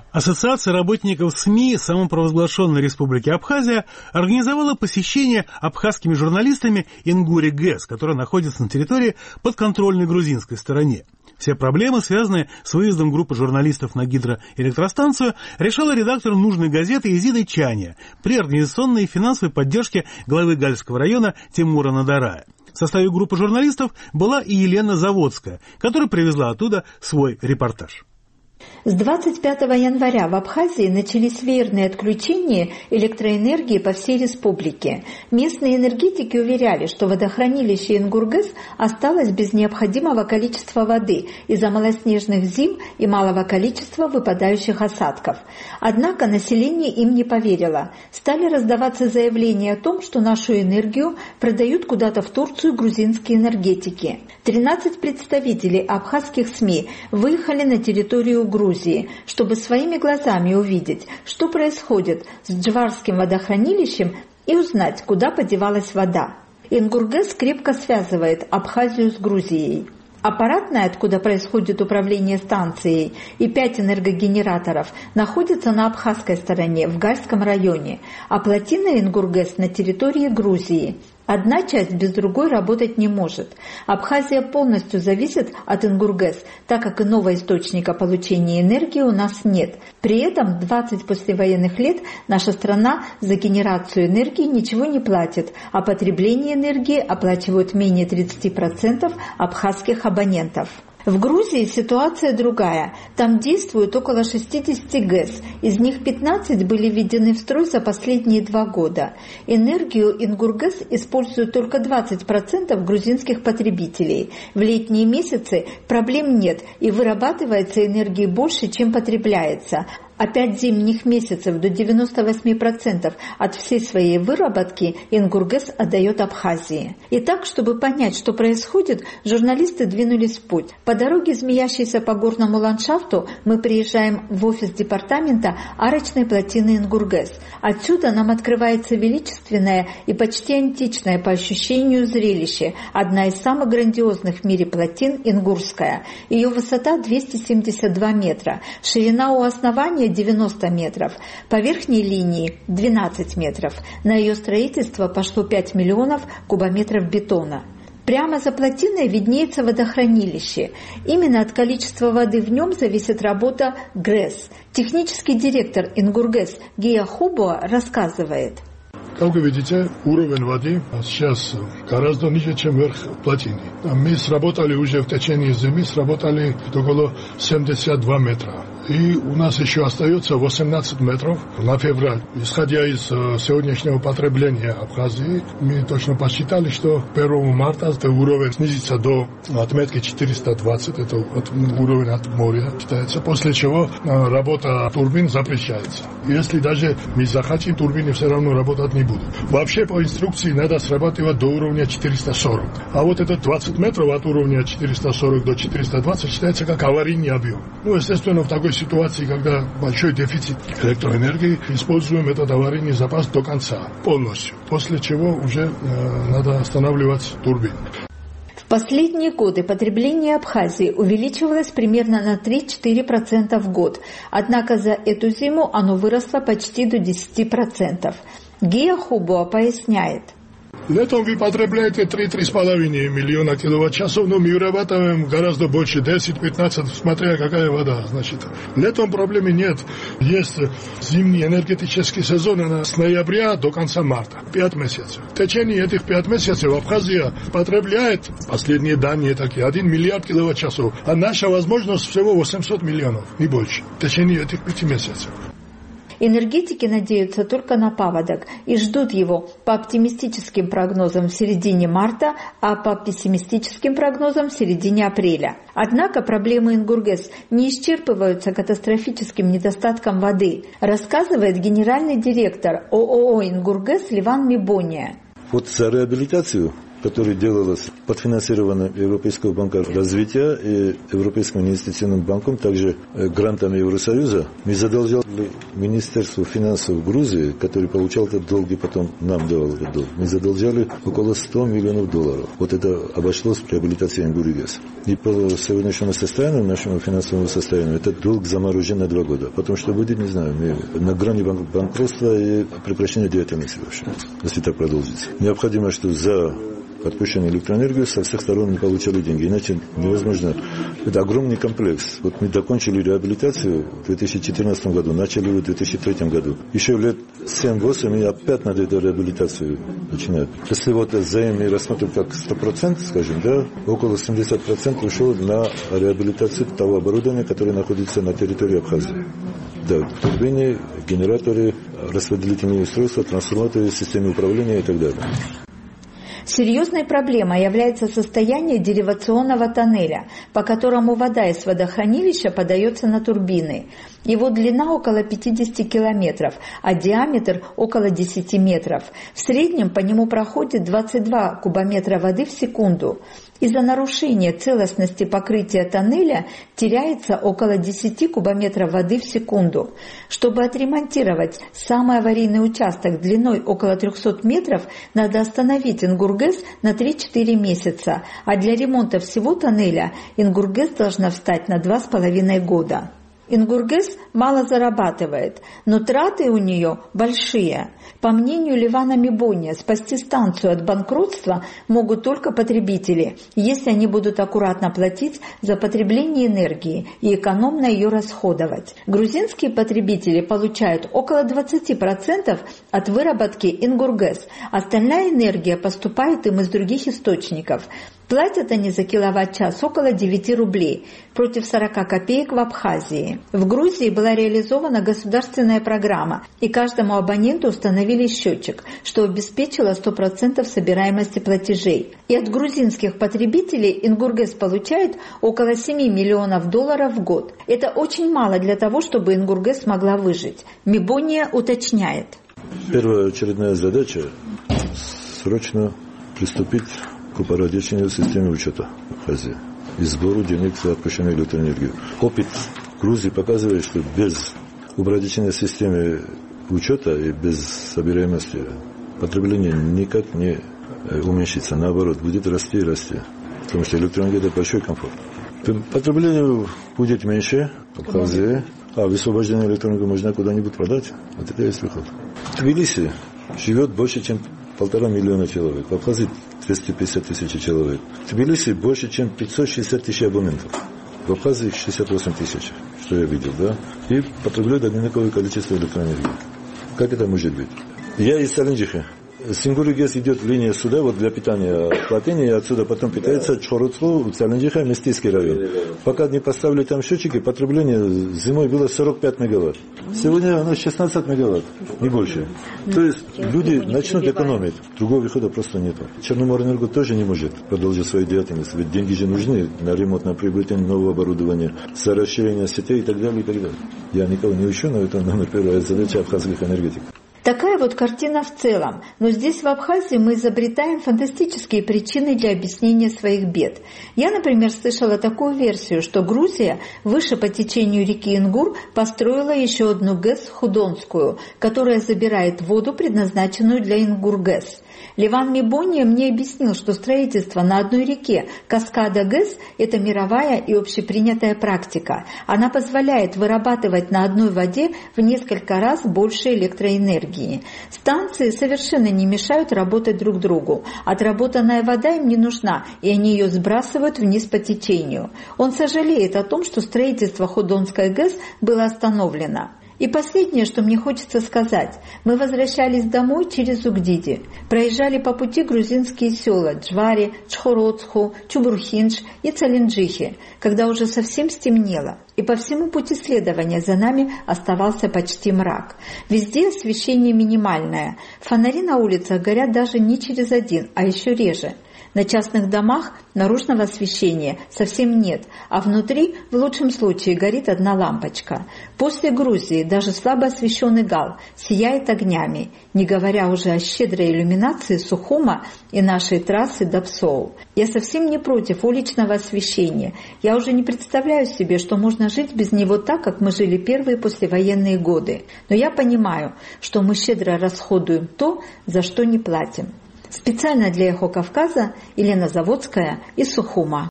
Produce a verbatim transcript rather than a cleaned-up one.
Ассоциация работников СМИ самопровозглашенной Республики Абхазия организовала посещение абхазскими журналистами Ингури ГЭС, которая находится на территории подконтрольной грузинской стороне. Все проблемы, связанные с выездом группы журналистов на гидроэлектростанцию, решала редактор нужной газеты Изида Чаня при организационной и финансовой поддержке главы Гальского района Тимура Надарая. В составе группы журналистов была и Елена Заводская, которая привезла оттуда свой репортаж. С двадцать пятого января в Абхазии начались веерные отключения электроэнергии по всей республике. Местные энергетики уверяли, что водохранилище Ингургэс осталось без необходимого количества воды из-за малоснежных зим и малого количества выпадающих осадков. Однако население им не поверило. Стали раздаваться заявления о том, что нашу энергию продают куда-то в Турцию грузинские энергетики. тринадцать представителей абхазских СМИ выехали на территорию Грузии, чтобы своими глазами увидеть, что происходит с Джварским водохранилищем и узнать, куда подевалась вода. Ингургэс крепко связывает Абхазию с Грузией. Аппаратная, откуда происходит управление станцией, и пять энергогенераторов находятся на абхазской стороне, в Гальском районе, а плотина Ингургэс на территории Грузии. Одна часть без другой работать не может. Абхазия полностью зависит от Ингургэс, так как иного источника получения энергии у нас нет. При этом двадцать послевоенных лет наша страна за генерацию энергии ничего не платит, а потребление энергии оплачивают менее тридцати процентов абхазских абонентов. В Грузии ситуация другая. Там действует около шестидесяти ГЭС, из них пятнадцать были введены в строй за последние два года. Энергию Ингургэс используют только двадцать процентов грузинских потребителей. В летние месяцы проблем нет и вырабатывается энергии больше, чем потребляется. А пять зимних месяцев до девяноста восьми процентов от всей своей выработки Ингургэс отдает Абхазии. Итак, чтобы понять, что происходит, журналисты двинулись в путь. По дороге, змеящейся по горному ландшафту, мы приезжаем в офис департамента арочной плотины Ингургэс. Отсюда нам открывается величественное и почти античное по ощущению зрелище, одна из самых грандиозных в мире плотин Ингурская. Ее высота двести семьдесят два метра, ширина у основания девяносто метров, по верхней линии двенадцать метров. На ее строительство пошло пять миллионов кубометров бетона. Прямо за плотиной виднеется водохранилище. Именно от количества воды в нем зависит работа ГРЭС. Технический директор Ингургэс Гия Хубуа рассказывает. Как вы видите, уровень воды сейчас гораздо ниже, чем верх плотины. Мы сработали уже в течение зимы, сработали около семидесяти двух метров. И у нас еще остается восемнадцать метров на февраль. Исходя из сегодняшнего потребления Абхазии, мы точно посчитали, что первого марта этот уровень снизится до отметки четыреста двадцать, это уровень от моря считается, после чего работа турбин запрещается. Если даже мы захотим, турбины все равно работать не будут. Вообще по инструкции надо срабатывать до уровня четыреста сорок. А вот это двадцать метров от уровня четыреста сорок до четырехсот двадцати считается как аварийный объем. Ну, естественно, в такой ситуации, когда большой дефицит электроэнергии, используем этот аварийный запас до конца, полностью. После чего уже э, надо останавливать турбины. В последние годы потребление Абхазии увеличивалось примерно на три-четыре процента в год, однако за эту зиму оно выросло почти до десяти процентов. Гия Хубуа поясняет. Летом вы потребляете три-три с половиной миллиона киловатт-часов, но мы вырабатываем гораздо больше, десять-пятнадцать, смотря какая вода. Значит, летом проблемы нет. Есть зимний энергетический сезон, она с ноября до конца марта, пять месяцев. В течение этих пяти месяцев Абхазия потребляет, последние данные такие, один миллиард киловатт-часов, а наша возможность всего восемьсот миллионов, не больше, в течение этих пяти месяцев. Энергетики надеются только на паводок и ждут его по оптимистическим прогнозам в середине марта, а по пессимистическим прогнозам в середине апреля. Однако проблемы Ингургэс не исчерпываются катастрофическим недостатком воды, рассказывает генеральный директор ООО «Ингургэс» Ливан Мибония. Вот за реабилитацию которое делалось подфинансировано Европейского банка развития и Европейским инвестиционным банком, также грантами Евросоюза. Мы задолжали Министерству финансов Грузии, который получал этот долг и потом нам давал этот долг. Мы задолжали около сто миллионов долларов. Вот это обошлось в реабилитации Ингури-ГЭС. И по сегодняшнему состоянию, нашему финансовому состоянию, этот долг заморожен на два года. Потому что будет, не знаю, мы на грани банкротства и прекращения деятельности вообще, если так продолжится. Необходимо, что за отпущенную электроэнергию со всех сторон не получали деньги. Иначе невозможно. Это огромный комплекс. Вот мы закончили реабилитацию в две тысячи четырнадцатом году, начали в две тысячи третьем году. Еще лет семь-восемь и опять надо эту реабилитацию начинать. Если вот займ мы рассмотрим как сто процентов, скажем, да, около семьдесят процентов ушло на реабилитацию того оборудования, которое находится на территории Абхазии. Да, турбины, генераторы, распределительные устройства, трансформаторы, системы управления и так далее. Серьезной проблемой является состояние деривационного тоннеля, по которому вода из водохранилища подается на турбины. Его длина около пятьдесят километров, а диаметр около десять метров. В среднем по нему проходит двадцать два кубометра воды в секунду. Из-за нарушения целостности покрытия тоннеля теряется около десять кубометров воды в секунду. Чтобы отремонтировать самый аварийный участок длиной около триста метров, надо остановить Ингургэс на три-четыре месяца, а для ремонта всего тоннеля Ингургэс должна встать на два с половиной года. Ингургэс мало зарабатывает, но траты у нее большие. По мнению Левана Мибония, спасти станцию от банкротства могут только потребители, если они будут аккуратно платить за потребление энергии и экономно ее расходовать. Грузинские потребители получают около двадцать процентов от выработки Ингургэс, остальная энергия поступает им из других источников. Платят они за киловатт-час около девять рублей, против сорок копеек в Абхазии. В Грузии была реализована государственная программа, и каждому абоненту установили счетчик, что обеспечило сто процентов собираемости платежей. И от грузинских потребителей Ингургэс получает около семь миллионов долларов в год. Это очень мало для того, чтобы Ингургэс смогла выжить. Мибония уточняет. Первая очередная задача – срочно приступить к упорядочению системы учета Абхазии и сбору денег за отпущенную электроэнергию. Опыт Грузии показывает, что без упорядочения системы учета и без собираемости потребление никак не уменьшится. Наоборот, будет расти и расти. Потому что электроэнергия – это большой комфорт. Потребление будет меньше в Абхазии, а высвобождение электроэнергии можно куда-нибудь продать. Вот это есть выход. В Тбилиси живет больше, чем полтора миллиона человек. В Абхазии двести пятьдесят тысяч человек. В Тбилиси больше, чем пятьсот шестьдесят тысяч абонентов. В Абхазии шестьдесят восемь тысяч, что я видел, да? И потребляют одинаковое количество электроэнергии. Как это может быть? Я из Саленджиха. С Ингури-ГЭС идет линия сюда, вот для питания плотины, и отсюда потом питается Чхородску, Саленджиха, Местийский район. Пока не поставили там счетчики, потребление зимой было сорок пять мегаватт. Сегодня оно шестнадцать мегаватт, не больше. То есть люди начнут экономить, другого выхода просто нет. Черноморэнерго тоже не может продолжить свою деятельность, ведь деньги же нужны на ремонт, на приобретение нового оборудования, за расширение сетей и так далее, и так далее. Я никого не учу, но это номер первая задача абхазских энергетиков. Такая вот картина в целом, но здесь в Абхазии мы изобретаем фантастические причины для объяснения своих бед. Я, например, слышала такую версию, что Грузия выше по течению реки Ингур построила еще одну ГЭС Худонскую, которая забирает воду, предназначенную для Ингур-ГЭС. Леван Мибония мне объяснил, что строительство на одной реке каскада ГЭС – это мировая и общепринятая практика. Она позволяет вырабатывать на одной воде в несколько раз больше электроэнергии. Станции совершенно не мешают работать друг другу. Отработанная вода им не нужна, и они ее сбрасывают вниз по течению. Он сожалеет о том, что строительство Худонской ГЭС было остановлено. И последнее, что мне хочется сказать. Мы возвращались домой через Угдиди. Проезжали по пути грузинские села Джвари, Чхородсху, Чубурхиндж и Цаленджихи, когда уже совсем стемнело. И по всему пути следования за нами оставался почти мрак. Везде освещение минимальное. Фонари на улицах горят даже не через один, а еще реже. На частных домах наружного освещения совсем нет, а внутри в лучшем случае горит одна лампочка. После Грузии даже слабо освещенный Гал сияет огнями, не говоря уже о щедрой иллюминации Сухума и нашей трассы до Псоу. Я совсем не против уличного освещения. Я уже не представляю себе, что можно жить без него так, как мы жили первые послевоенные годы. Но я понимаю, что мы щедро расходуем то, за что не платим. Специально для «Эхо Кавказа» Елена Заводская из Сухума.